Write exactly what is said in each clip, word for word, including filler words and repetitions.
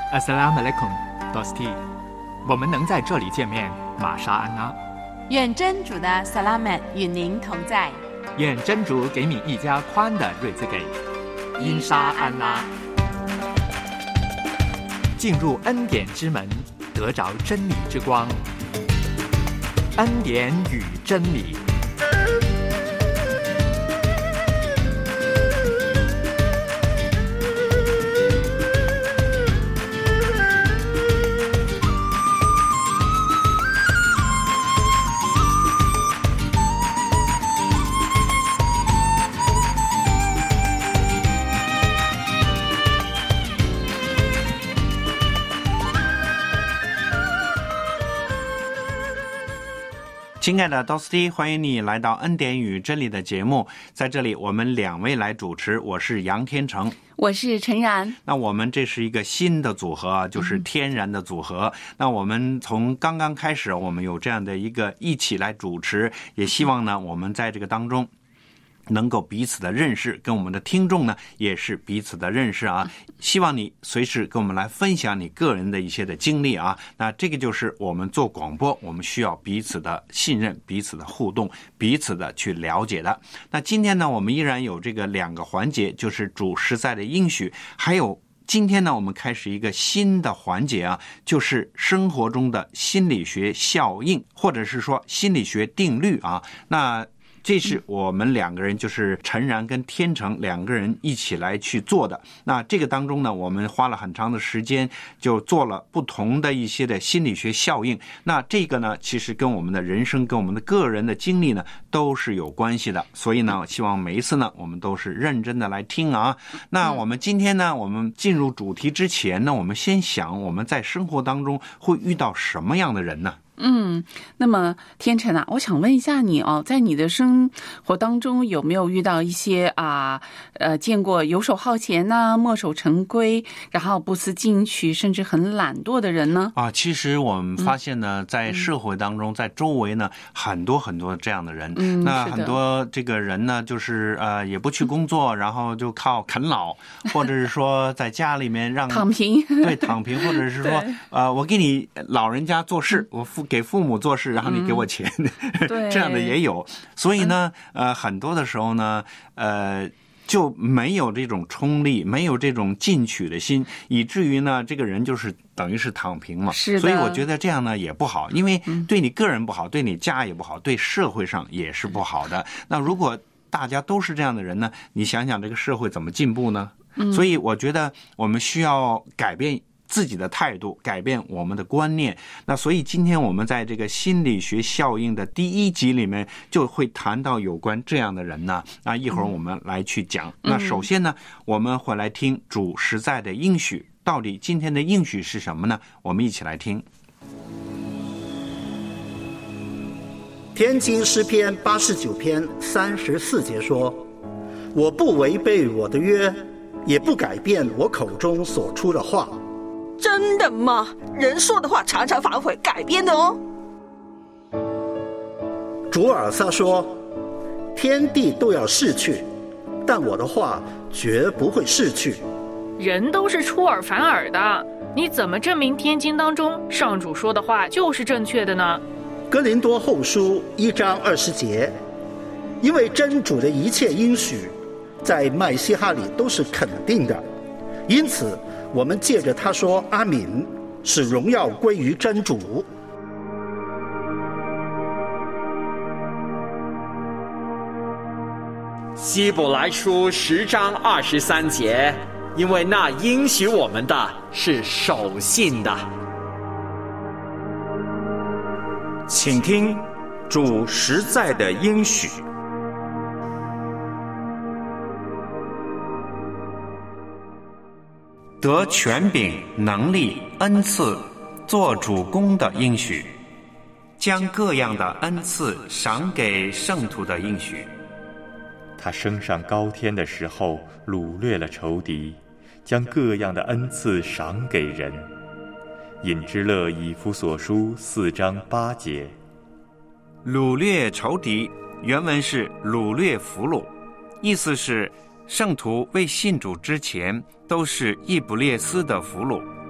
Assalamu alaikum, Dosti。我们能在这里见面，玛莎安拉。 愿真主的萨拉曼与您同在。 愿真主给你一家宽的瑞兹给。因沙安拉。进入恩典之门，得着真理之光。恩典与真理。 亲爱的 Dosti， 欢迎你来到恩典与真理的节目。在这里我们两位来主持，我是杨天成， 我是陈然。 那我们这是一个新的组合，就是天然的组合、嗯、那我们从刚刚开始我们有这样的一个一起来主持，也希望呢我们在这个当中能够彼此的认识，跟我们的听众呢也是彼此的认识啊。希望你随时跟我们来分享你个人的一些的经历啊。那这个就是我们做广播，我们需要彼此的信任，彼此的互动，彼此的去了解的。那今天呢我们依然有这个两个环节，就是主实在的应许，还有今天呢我们开始一个新的环节啊，就是生活中的心理学效应，或者是说心理学定律啊。那这是我们两个人，就是陈然跟天成两个人一起来去做的。那这个当中呢我们花了很长的时间，就做了不同的一些的心理学效应。那这个呢其实跟我们的人生跟我们的个人的经历呢都是有关系的，所以呢希望每一次呢我们都是认真的来听啊。那我们今天呢我们进入主题之前呢，我们先想我们在生活当中会遇到什么样的人呢？ 嗯，那么天成啊，我想问一下你哦，在你的生活当中有没有遇到一些啊呃见过游手好闲呐、啊、墨守成规，然后不思进取，甚至很懒惰的人呢？啊， 其实我们发现呢，嗯、在社会当中，在周围呢，很多很多这样的人。 嗯， 那很多这个人呢，就是呃也不去工作，嗯、然后就靠啃老，或者是说在家里面让躺平， 对躺平，或者是说呃我给你老人家做事，我付。给父母做事，然后你给我钱，嗯、这样的也有。所以呢，呃，很多的时候呢，呃，就没有这种冲力，没有这种进取的心，以至于呢，这个人就是等于是躺平嘛。 是的。 所以我觉得这样呢也不好，因为对你个人不好，对你家也不好，对社会上也是不好的。那如果大家都是这样的人呢，你想想这个社会怎么进步呢？嗯、所以我觉得我们需要改变自己的态度，改变我们的观念。那所以今天我们在这个心理学效应的第一集里面就会谈到有关这样的人呢。那一会儿我们来去讲。嗯、那首先呢，我们会来听主实在的应许。到底今天的应许是什么呢？我们一起来听。 天经诗篇八十九篇三十四节说：我不违背我的约，也不改变我口中所出的话。 真的吗？人说的话常常反悔改编的哦。 主尔撒说：天地都要逝去，但我的话绝不会逝去。 人都是出尔反尔的，你怎么证明天经当中上主说的话就是正确的呢？ 哥林多后书一章二十节，因为真主的一切应许在麦西哈里都是肯定的，因此我们借着他说阿敏，使荣耀归于真主。 希伯来书十章二十三节，因为那应许我们的是守信的。 请听主实在的应许。得权柄、能力、恩赐，做主公的应许，将各样的恩赐赏给圣徒的应许。 他升上高天的时候，掳掠了仇敌，将各样的恩赐赏给人。引之勒以弗所书四章八节。 掳掠仇敌，原文是掳掠俘虏，意思是圣徒未信主之前都是以布列斯的俘虏。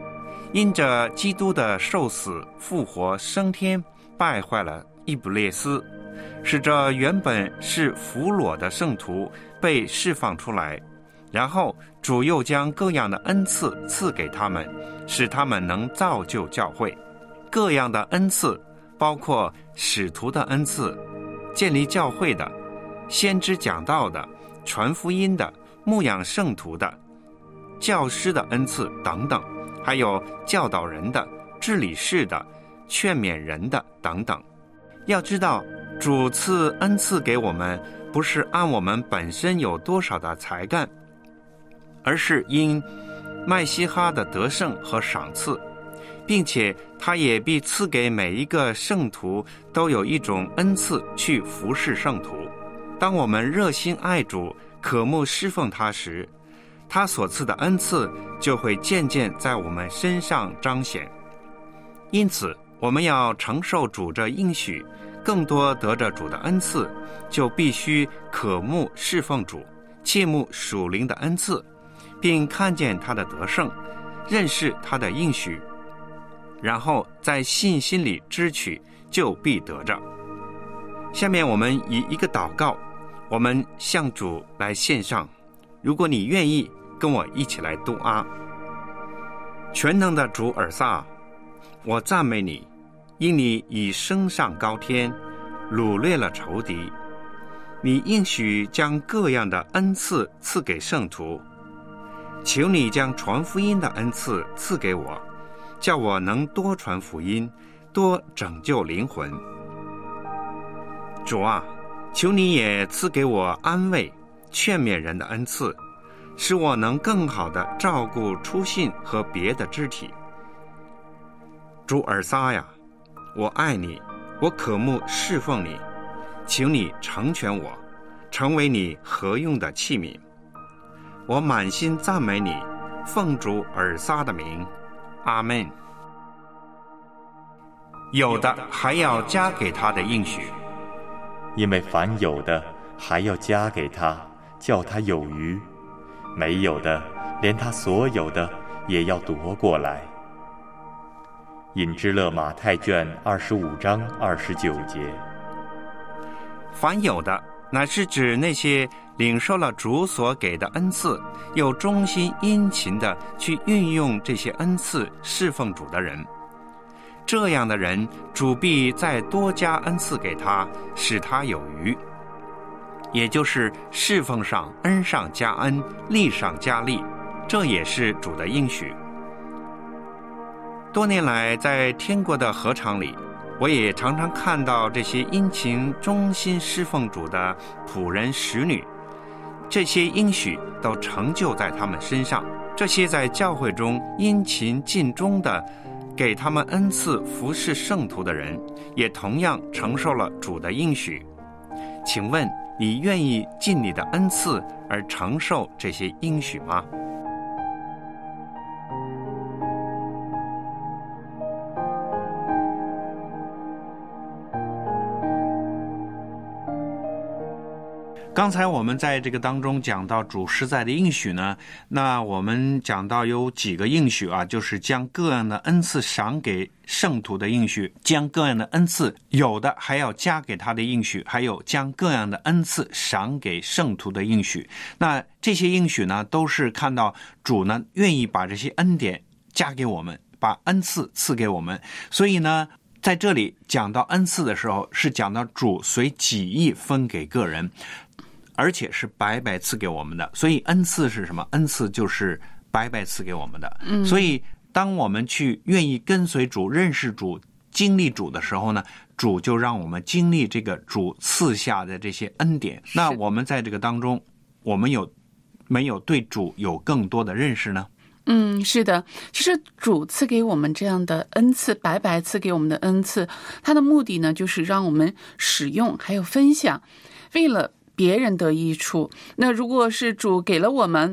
因着基督的受死、复活、升天，败坏了以布列斯，使这原本是俘虏的圣徒被释放出来。然后主又将各样的恩赐赐给他们，使他们能造就教会。各样的恩赐包括使徒的恩赐、建立教会的、先知讲道的、传福音的、牧养圣徒的、教师的恩赐等等，还有教导人的、治理事的、劝勉人的等等。要知道，主赐恩赐给我们，不是按我们本身有多少的才干，而是因麦西哈的得胜和赏赐，并且他也必赐给每一个圣徒都有一种恩赐去服侍圣徒。当我们热心爱主、渴慕侍奉他时，他所赐的恩赐就会渐渐在我们身上彰显。因此，我们要承受主这应许，更多得着主的恩赐，就必须渴慕侍奉主，切慕属灵的恩赐，并看见他的得胜，认识他的应许，然后在信心里支取，就必得着。下面我们以一个祷告，我们向主来献上。如果你愿意跟我一起来读啊。全能的主尔撒，我赞美你，因你已升上高天，掳掠了仇敌。你应许将各样的恩赐赐给圣徒，求你将传福音的恩赐赐给我，叫我能多传福音，多拯救灵魂。主啊，求你也赐给我安慰、劝勉人的恩赐，使我能更好地照顾初信和别的肢体。主尔撒呀，我爱你，我渴慕侍奉你，求你成全我，成为你合用的器皿。我满心赞美你，奉主尔撒的名，阿们。有的还要加给他的应许， 因为凡有的还要加给他，叫他有余；没有的，连他所有的也要夺过来。引之勒马太卷二十五章二十九节。 凡有的，乃是指那些领受了主所给的恩赐，又忠心殷勤地去运用这些恩赐侍奉主的人。这样的人，主必再多加恩赐给他，使他有余，也就是侍奉上恩上加恩，利上加利，这也是主的应许。多年来，在天国的禾场里，我也常常看到这些殷勤忠心侍奉主的仆人使女，这些应许都成就在他们身上。这些在教会中殷勤尽忠的给他们恩赐服侍圣徒的人，也同样承受了主的应许。请问你愿意尽你的恩赐而承受这些应许吗？ 刚才我们在这个当中讲到主实在的应许呢，那我们讲到有几个应许啊，就是将各样的恩赐赏给圣徒的应许，将各样的恩赐有的还要加给他的应许，还有将各样的恩赐赏给圣徒的应许。那这些应许呢，都是看到主呢愿意把这些恩典加给我们，把恩赐赐给我们。所以呢，在这里讲到恩赐的时候，是讲到主随己意分给个人，而且是白白赐给我们的。所以恩赐是什么？恩赐就是白白赐给我们的。嗯，所以当我们去愿意跟随主、认识主、经历主的时候呢，主就让我们经历这个主赐下的这些恩典。那我们在这个当中，我们有没有对主有更多的认识呢？ 嗯，是的，其实主赐给我们这样的恩赐，白白赐给我们的恩赐，它的目的呢，就是让我们使用还有分享，为了别人得益处。那如果是主给了我们，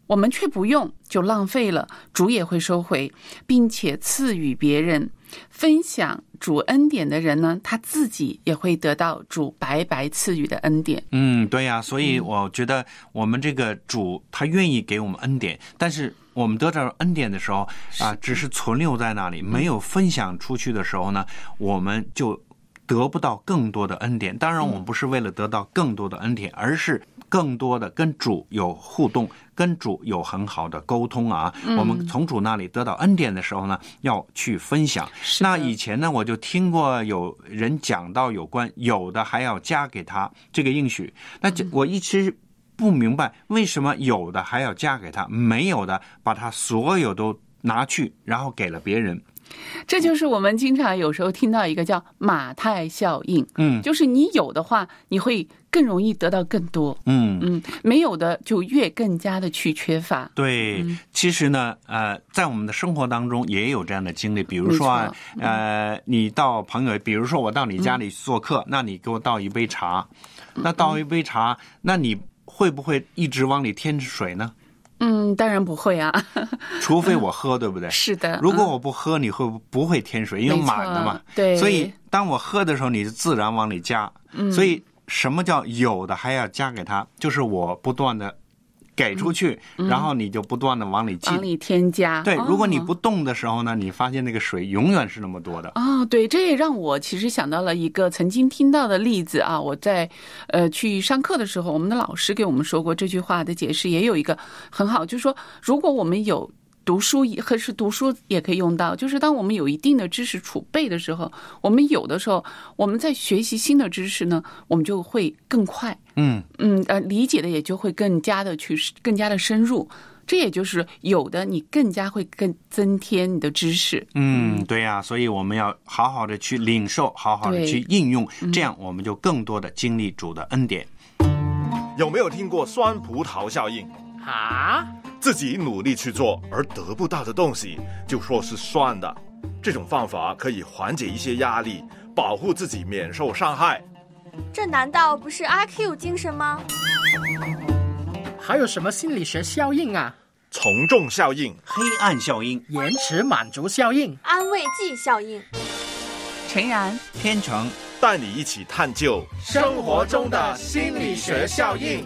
我们却不用，就浪费了，主也会收回，并且赐予别人。分享主恩典的人呢，他自己也会得到主白白赐予的恩典。 嗯，对呀、啊，所以我觉得我们这个主他愿意给我们恩典，但是我们得到恩典的时候啊，只是存留在那里，没有分享出去的时候呢，我们就得不到更多的恩典。当然，我们不是为了得到更多的恩典，而是更多的跟主有互动，跟主有很好的沟通啊。嗯、我们从主那里得到恩典的时候呢，要去分享。那以前呢，我就听过有人讲到有关有的还要加给他这个应许，那我一直不明白为什么有的还要加给他，没有的把他所有都拿去，然后给了别人。 这就是我们经常有时候听到一个叫马太效应， 嗯， 就是你有的话，你会更容易得到更多， 嗯嗯，没有的就越更加的去缺乏。 对，嗯、其实呢，呃，在我们的生活当中也有这样的经历，比如说啊，呃，你到朋友，比如说我到你家里做客，嗯、那你给我倒一杯茶，那倒一杯茶，那你会不会一直往里添水呢？ 嗯，当然不会啊， 除非我喝，对不对？ 是的。 如果我不喝，你会不会添水？因为满了嘛。 对。 所以当我喝的时候，你自然往里加。嗯。所以什么叫有的还要加给他？就是我不断的给出去， 嗯、 然后你就不断的往里进， 往里添加。 对，如果你不动的时候呢，你发现那个水永远是那么多的。 哦，对，这也让我其实想到了一个曾经听到的例子啊。我在呃去上课的时候，我们的老师给我们说过这句话的解释，也有一个很好，就是说，如果我们有读书，或是读书也可以用到，就是当我们有一定的知识储备的时候，我们有的时候我们在学习新的知识呢，我们就会更快。 嗯嗯呃，理解的也就会更加的去更加的深入，这也就是有的你更加会更增添你的知识。 嗯，对呀、啊，所以我们要好好的去领受，好好的去应用，这样我们就更多的经历主的恩典。 有没有听过酸葡萄效应啊？ 自己努力去做而得不到的东西，就说是酸的。这种方法可以缓解一些压力，保护自己免受伤害。 这难道不是阿 Q 精神吗？ 还有什么心理学效应啊？ 从众效应、 黑暗效应、 延迟满足效应、 安慰剂效应。 诚然， 天成带你一起探究生活中的心理学效应。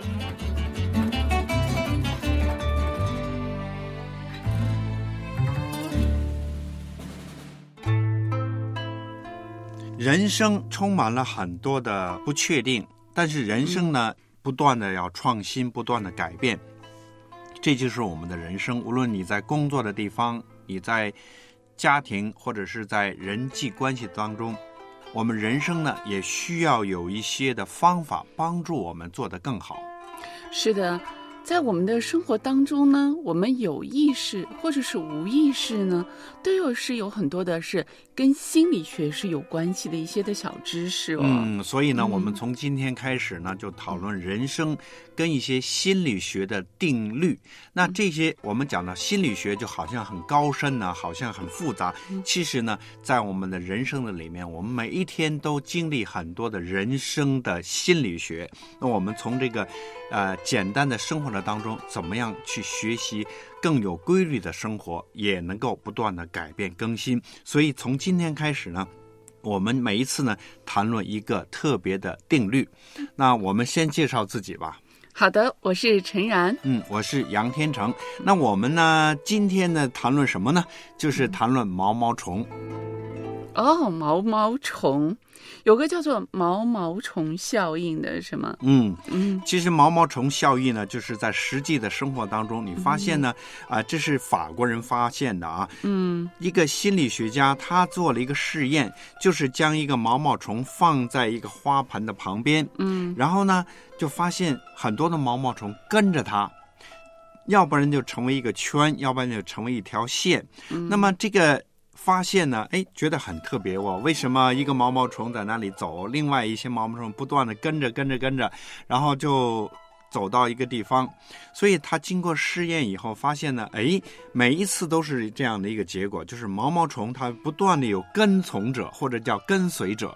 人生充满了很多的不确定，但是人生呢，不断的要创新，不断的改变，这就是我们的人生。无论你在工作的地方，你在家庭或者是在人际关系当中，我们人生呢也需要有一些的方法帮助我们做得更好。 是的，在我们的生活当中呢，我们有意识或者是无意识呢，都有是有很多的是跟心理学是有关系的一些的小知识哦。 嗯，所以呢，我们从今天开始呢，就讨论人生跟一些心理学的定律。那这些我们讲到心理学，就好像很高深呢、啊，好像很复杂。其实呢，在我们的人生的里面，我们每一天都经历很多的人生的心理学。那我们从这个呃简单的生活的当中，怎么样去学习更有规律的生活，也能够不断的改变更新。所以从今天开始呢，我们每一次呢谈论一个特别的定律。那我们先介绍自己吧。 好的，我是陈然。 嗯，我是杨天成。那我们呢今天呢谈论什么呢？就是谈论毛毛虫。 哦，毛毛虫，有个叫做毛毛虫效应的是吗？ 嗯嗯，其实毛毛虫效应呢，就是在实际的生活当中，你发现呢，啊、嗯呃，这是法国人发现的啊。 嗯， 一个心理学家他做了一个试验，就是将一个毛毛虫放在一个花盆的旁边， 嗯， 然后呢，就发现很多的毛毛虫跟着它。要不然就成为一个圈，要不然就成为一条线。 嗯、 那么这个发现呢，哎，觉得很特别哦。为什么一个毛毛虫在那里走，另外一些毛毛虫不断的跟着跟着跟着，然后就走到一个地方？所以他经过试验以后发现呢，哎，每一次都是这样的一个结果，就是毛毛虫它不断的有跟从者或者叫跟随者。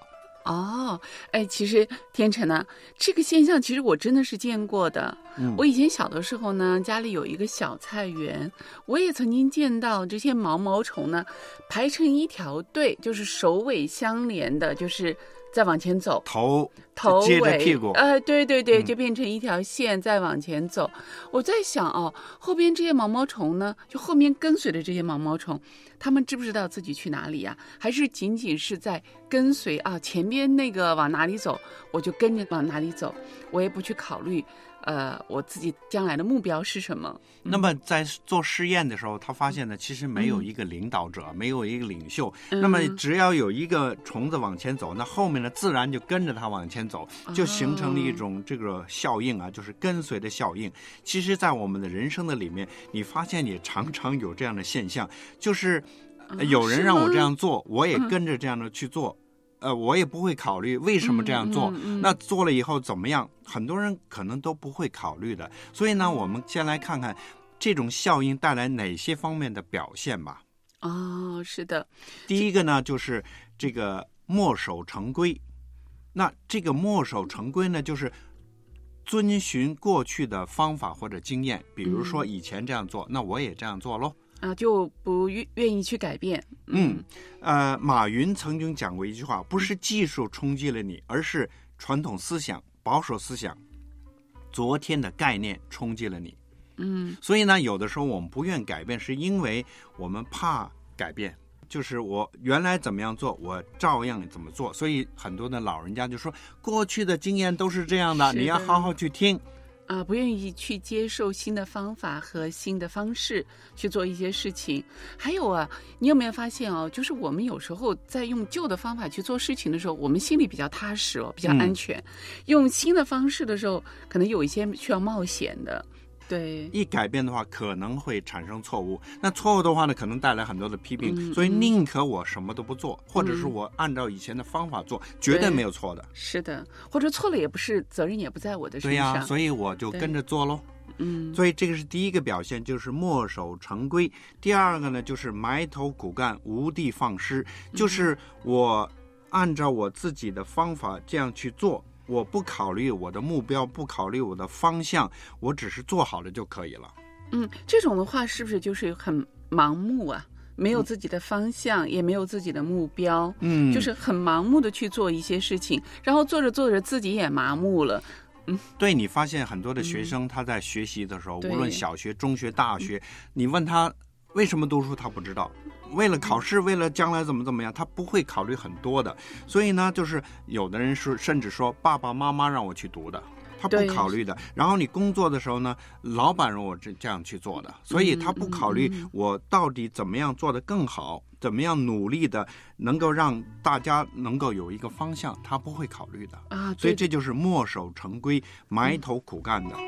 哦，哎，其实天成啊，这个现象其实我真的是见过的。嗯，我以前小的时候呢，家里有一个小菜园，我也曾经见到这些毛毛虫呢，排成一条队，就是首尾相连的，就是再往前走， 头头接着尾屁股， 呃，对对对， 嗯就变成一条线，再往前走。我在想哦，后边这些毛毛虫呢，就后面跟随的这些毛毛虫，他们知不知道自己去哪里呀、还是仅仅是在跟随啊？前边那个往哪里走，我就跟着往哪里走，我也不去考虑，呃，我自己将来的目标是什么。 那么在做试验的时候，他发现呢，其实没有一个领导者， 嗯、 没有一个领袖。那么只要有一个虫子往前走，那后面呢自然就跟着它往前走，就形成了一种这个效应啊，就是跟随的效应。其实，在我们的人生的里面，你发现也常常有这样的现象，就是有人让我这样做，我也跟着这样的去做。呃，我也不会考虑为什么这样做、嗯嗯嗯、那做了以后怎么样，很多人可能都不会考虑的。所以呢，我们先来看看这种效应带来哪些方面的表现吧。 哦，是的。 第一个呢，就是这个墨守成规。那这个墨守成规呢，就是遵循过去的方法或者经验，比如说以前这样做、嗯、那我也这样做咯。 啊，就不愿愿意去改变。 嗯，呃，马云曾经讲过一句话，不是技术冲击了你，而是传统思想、保守思想、昨天的概念冲击了你。 嗯， 所以呢，有的时候我们不愿改变，是因为我们怕改变。就是我原来怎么样做，我照样怎么做。所以很多的老人家就说，过去的经验都是这样的，你要好好去听。 啊，不愿意去接受新的方法和新的方式去做一些事情。还有啊，你有没有发现哦，就是我们有时候在用旧的方法去做事情的时候，我们心里比较踏实哦，比较安全。嗯、用新的方式的时候，可能有一些需要冒险的。对， 一改变的话可能会产生错误，那错误的话呢，可能带来很多的批评、 嗯、 所以宁可我什么都不做、嗯、或者是我按照以前的方法做、嗯、绝对没有错的。 是的，或者错了也不是，责任也不在我的身上。 对呀、啊，所以我就跟着做咯。 嗯， 所以这个是第一个表现，就是墨守成规。第二个呢，就是埋头苦干，无的放矢，就是我按照我自己的方法这样去做，我不考虑我的目标，不考虑我的方向，我只是做好了就可以了。 嗯，这种的话是不是就是很盲目啊？没有自己的方向、嗯、也没有自己的目标， 嗯， 就是很盲目的去做一些事情，然后做着做着自己也麻木了。嗯， 对，你发现很多的学生他在学习的时候、 嗯、 无论小学、中学、大学、嗯、你问他为什么读书，他不知道。为了考试，为了将来怎么怎么样，他不会考虑很多的。所以呢，就是有的人说，甚至说爸爸妈妈让我去读的，他不考虑的。然后你工作的时候呢，老板让我这这样去做的，所以他不考虑我到底怎么样做得更好，怎么样努力的能够让大家能够有一个方向，他不会考虑的啊。 所以这就是墨守成规、埋头苦干的。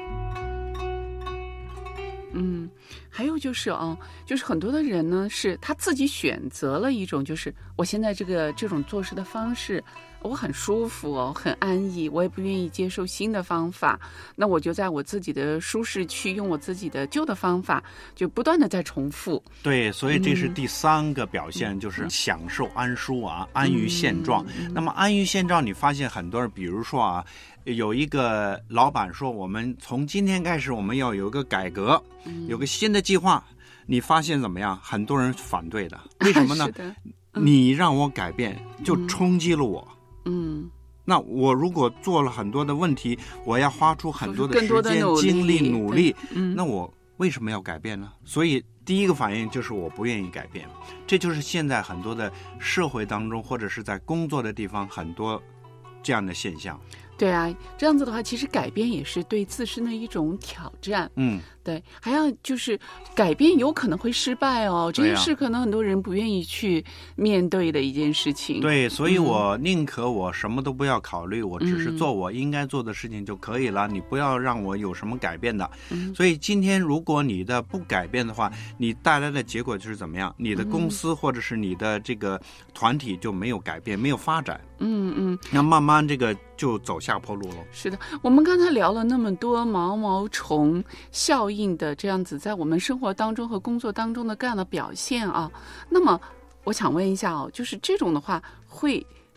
嗯，还有就是哦，就是很多的人呢，是他自己选择了一种，就是我现在这个这种做事的方式，我很舒服哦，很安逸，我也不愿意接受新的方法，那我就在我自己的舒适区，用我自己的旧的方法，就不断的在重复。 对，所以这是第三个表现，嗯、就是享受安舒啊，嗯、安于现状。嗯、那么安于现状，你发现很多人，比如说啊。有一个老板说，我们从今天开始我们要有一个改革，有个新的计划。你发现怎么样？很多人反对的，为什么呢？ 嗯、 你让我改变，就冲击了我。 嗯， 那我如果做了很多的问题，我要花出很多的时间、精力、努力， 嗯、 那我为什么要改变呢？所以第一个反应就是我不愿意改变。这就是现在很多的社会当中，或者是在工作的地方，很多这样的现象。 对啊，这样子的话，其实改变也是对自身的一种挑战。 嗯， 对，还要就是改变有可能会失败哦，这件事可能很多人不愿意去面对的一件事情。 对，所以我宁可我什么都不要考虑，嗯、我只是做我应该做的事情就可以了。嗯、你不要让我有什么改变的。 嗯、 所以今天如果你的不改变的话，你带来的结果就是怎么样？你的公司或者是你的这个团体就没有改变，没有发展。 嗯嗯， 那慢慢这个就走下坡路了。 是的，我们刚才聊了那么多毛毛虫效应的这样子在我们生活当中和工作当中的各样的表现啊，那么我想问一下哦，就是这种的话会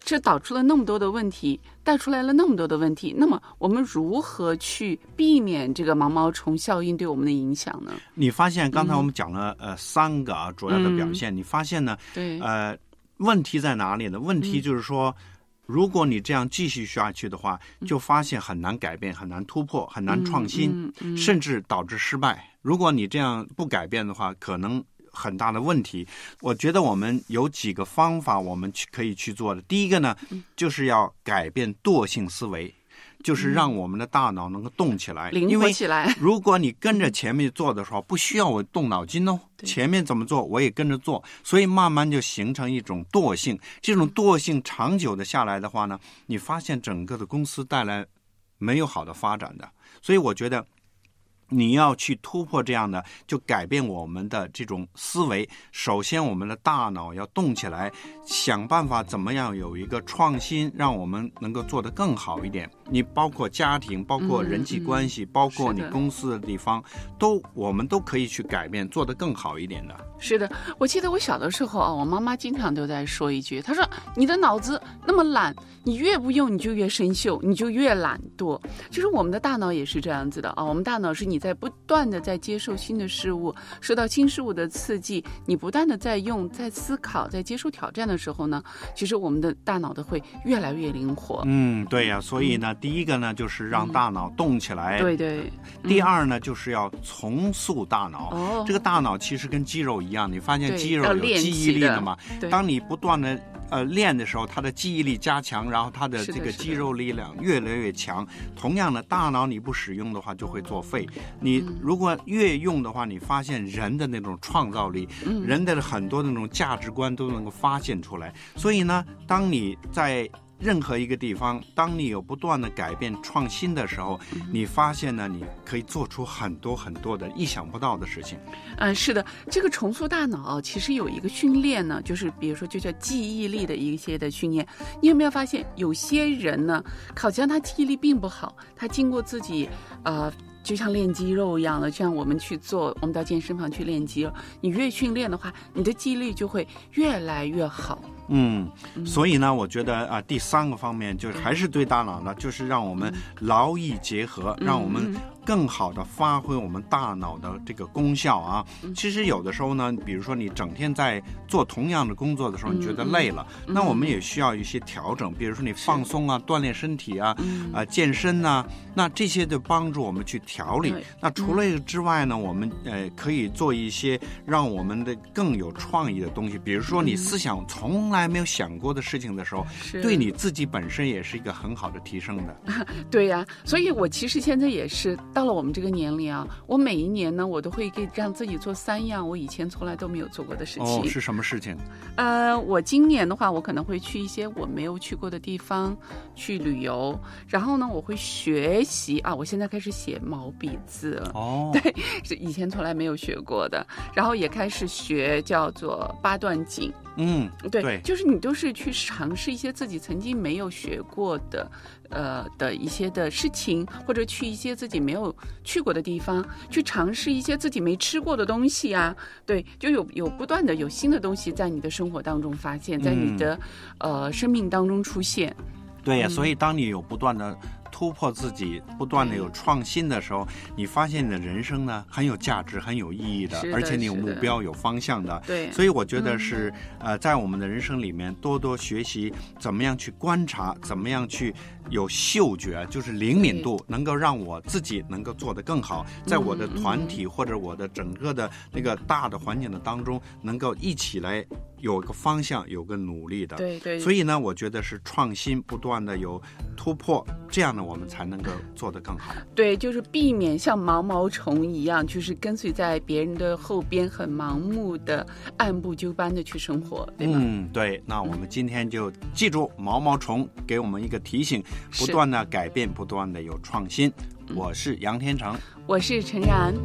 这导出了那么多的问题，带出来了那么多的问题，那么我们如何去避免这个毛毛虫效应对我们的影响呢？ 你发现刚才我们讲了、嗯、呃三个啊主要的表现、嗯、你发现呢， 对， 呃问题在哪里呢？问题就是说、嗯、如果你这样继续下去的话，就发现很难改变，很难突破，很难创新、 嗯嗯嗯、 甚至导致失败。如果你这样不改变的话，可能很大的问题。我觉得我们有几个方法我们去可以去做的。第一个呢，就是要改变惰性思维，就是让我们的大脑能够动起来， 灵活起来。 如果你跟着前面做的时候，不需要我动脑筋哦，前面怎么做我也跟着做，所以慢慢就形成一种惰性。这种惰性长久的下来的话呢，你发现整个的公司带来没有好的发展的。所以我觉得你要去突破这样的，就改变我们的这种思维。首先我们的大脑要动起来，想办法怎么样有一个创新，让我们能够做得更好一点。你包括家庭，包括人际关系、嗯嗯、包括你公司的地方，都我们都可以去改变，做得更好一点的。 是的，我记得我小的时候啊，我妈妈经常都在说一句，她说你的脑子那么懒，你越不用你就越生锈，你就越懒惰。就是我们的大脑也是这样子的啊，我们大脑是你在不断的在接受新的事物，受到新事物的刺激，你不断的在用，在思考，在接受挑战的时候呢，其实我们的大脑的会越来越灵活。 嗯，对呀、啊，所以呢、嗯，第一个呢就是让大脑动起来， 嗯、对对。 第二呢、嗯、就是要重塑大脑。哦，这个大脑其实跟肌肉一样，你发现肌肉有记忆力的嘛？当你不断的呃练的时候，它的记忆力加强，然后它的这个肌肉力量越来越强。同样的，大脑你不使用的话就会作废。你如果越用的话，你发现人的那种创造力、嗯、人的很多那种价值观都能够发现出来。所以呢，当你在任何一个地方，当你有不断的改变创新的时候，你发现呢，你可以做出很多很多的意想不到的事情。 嗯，是的，这个重塑大脑其实有一个训练呢，就是比如说就叫记忆力的一些的训练。你有没有发现有些人呢，好像他记忆力并不好，他经过自己呃就像练肌肉一样的，像我们去做，我们到健身房去练肌肉，你越训练的话，你的记忆力就会越来越好。 嗯，所以呢，我觉得啊，第三个方面就是还是对大脑呢，就是让我们劳逸结合，让我们更好的发挥我们大脑的这个功效啊。其实有的时候呢，比如说你整天在做同样的工作的时候，你觉得累了，那我们也需要一些调整，比如说你放松啊，锻炼身体啊，啊健身啊，那这些就帮助我们去调理。那除了这个之外呢，我们呃可以做一些让我们的更有创意的东西，比如说你思想从来没有想过的事情的时候，对你自己本身也是一个很好的提升的。 对呀、啊，所以我其实现在也是到了我们这个年龄啊，我每一年呢，我都会给让自己做三样我以前从来都没有做过的事情。 哦，是什么事情？ 呃，我今年的话，我可能会去一些我没有去过的地方去旅游，然后呢，我会学习啊，我现在开始写毛笔字了。 哦， 对，是以前从来没有学过的，然后也开始学叫做八段锦。 嗯， 对， 对， 就是你都是去尝试一些自己曾经没有学过的，呃的一些的事情，或者去一些自己没有去过的地方，去尝试一些自己没吃过的东西啊。对，就有有不断的有新的东西在你的生活当中发现，在你的、嗯、呃生命当中出现。 对呀、啊，所以当你有不断的突破自己，不断的有创新的时候，你发现你的人生呢很有价值，很有意义的， 的而且你有目标有方向的。 对， 所以我觉得是、嗯、呃在我们的人生里面多多学习怎么样去观察，怎么样去有嗅觉，就是灵敏度，能够让我自己能够做得更好，在我的团体、嗯、或者我的整个的那个大的环境的当中，能够一起来有个方向，有个努力的。 对对。 所以呢，我觉得是创新，不断的有突破，这样呢我们才能够做得更好。 对，就是避免像毛毛虫一样，就是跟随在别人的后边，很盲目的按部就班的去生活，对吗？ 嗯，对。那我们今天就记住毛毛虫给我们一个提醒，不断的改变，不断的有创新。我是杨天成， 我是陈然。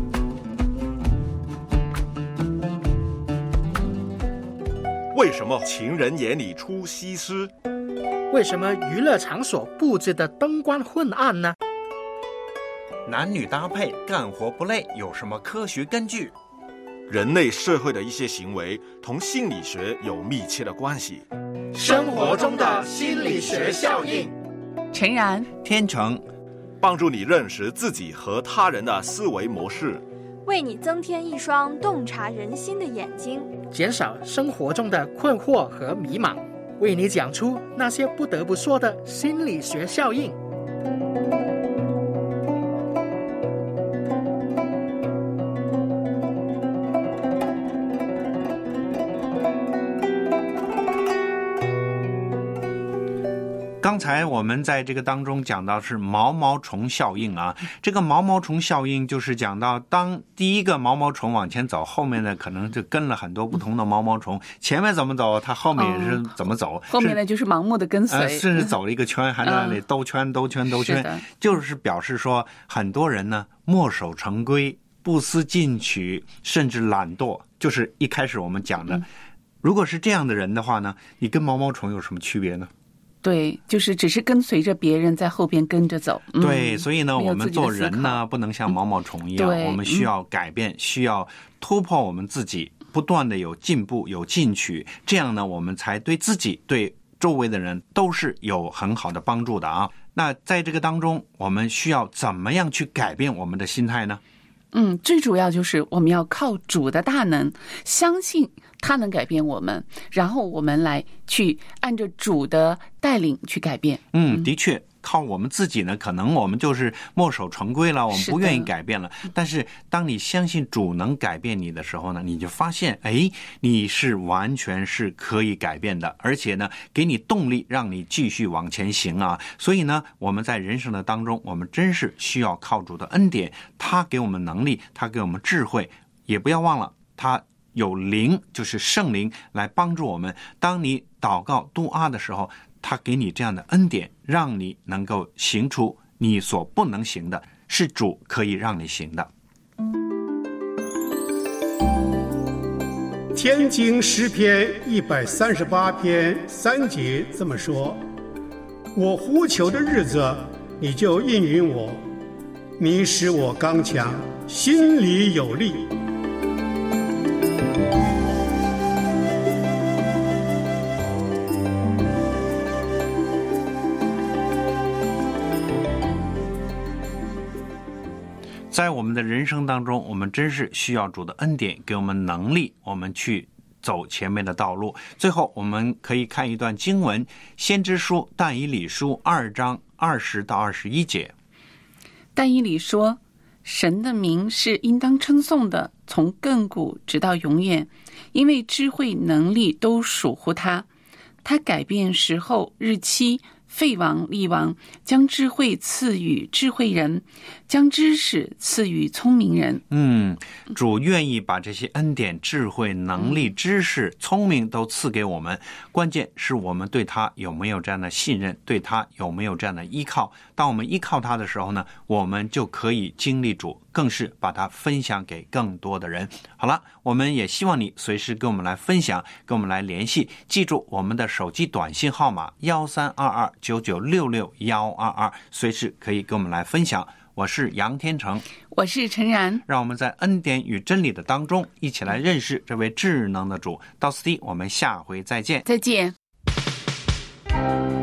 为什么情人眼里出西施？ 为什么娱乐场所布置的灯光昏暗呢？ 男女搭配干活不累，有什么科学根据？ 人类社会的一些行为同心理学有密切的关系。 生活中的心理学效应， 诚然， 天成， 帮助你认识自己和他人的思维模式， 为你增添一双洞察人心的眼睛， 减少生活中的困惑和迷茫，为你讲出那些不得不说的心理学效应。 刚才我们在这个当中讲到是毛毛虫效应啊，这个毛毛虫效应就是讲到当第一个毛毛虫往前走，后面呢可能就跟了很多不同的毛毛虫，前面怎么走，它后面也是怎么走， 哦、后面呢就是盲目的跟随， 呃、甚至走了一个圈，还在那里兜圈、嗯、兜圈兜圈，就是表示说很多人呢墨守成规、不思进取，甚至懒惰，就是一开始我们讲的、嗯、如果是这样的人的话呢，你跟毛毛虫有什么区别呢？ 对，就是只是跟随着别人在后边跟着走。 嗯、对，所以呢，我们做人呢，不能像毛毛虫一样， 嗯、 我们需要改变，嗯、需要突破我们自己，不断的有进步、有进取，这样呢，我们才对自己、对周围的人都是有很好的帮助的啊。那在这个当中，我们需要怎么样去改变我们的心态呢？ 嗯，最主要就是我们要靠主的大能，相信他能改变我们，然后我们来去按着主的带领去改变。 嗯，的确，靠我们自己呢，可能我们就是墨守成规了，我们不愿意改变了。但是当你相信主能改变你的时候呢，你就发现，哎，你是完全是可以改变的，而且呢，给你动力，让你继续往前行啊。所以呢，我们在人生的当中，我们真是需要靠主的恩典，他给我们能力，他给我们智慧，也不要忘了，他有灵，就是圣灵来帮助我们。当你祷告嘟啊的时候，他给你这样的恩典，让你能够行出你所不能行的，是主可以让你行的。 天经诗篇一百三十八篇三节这么说：我呼求的日子，你就应允我，你使我刚强，心里有力。 在我们的人生当中，我们真是需要主的恩典，给我们能力，我们去走前面的道路。最后我们可以看一段经文，先知书但以理书二章二十到二十一节。 但以理说，神的名是应当称颂的，从亘古直到永远，因为智慧能力都属乎他。他改变时候日期，废王立王，将智慧赐予智慧人，将知识赐予聪明人。 嗯，主愿意把这些恩典、智慧、能力、知识、聪明都赐给我们，关键是我们对他有没有这样的信任，对他有没有这样的依靠。当我们依靠他的时候呢，我们就可以经历主，更是把它分享给更多的人。好了，我们也希望你随时跟我们来分享，跟我们来联系，记住我们的手机短信号码幺三二二九九六六幺二二，随时可以跟我们来分享。我是杨天成， 我是陈然， 让我们在恩典与真理的当中一起来认识这位智能的主。到此地，我们下回再见。 再见。